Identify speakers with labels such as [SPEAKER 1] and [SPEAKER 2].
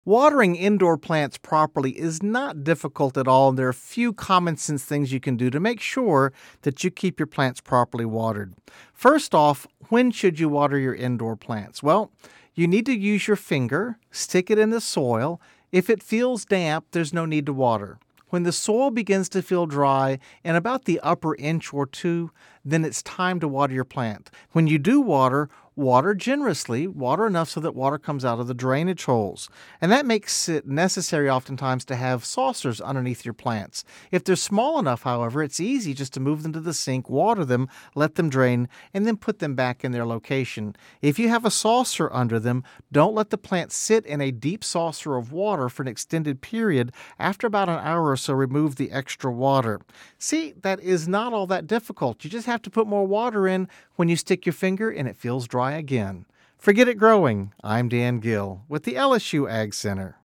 [SPEAKER 1] Watering indoor plants properly is not difficult at all, and there are a few common sense things you can do to make sure that you keep your plants properly watered. First off, when should you water your indoor plants? Well, you need to use your finger, stick it in the soil. If it feels damp, there's no need to water. When the soil begins to feel dry in about the upper inch or two, then it's time to water your plant. When you do water, water generously, water enough so that water comes out of the drainage holes. And that makes it necessary oftentimes to have saucers underneath your plants. If they're small enough, however, it's easy just to move them to the sink, water them, let them drain, and then put them back in their location. If you have a saucer under them, don't let the plant sit in a deep saucer of water for an extended period. After about an hour or so, remove the extra water. See, that is not all that difficult. You just have to put more water in when you stick your finger and it feels dry again. Forget it growing. I'm Dan Gill with the LSU Ag Center.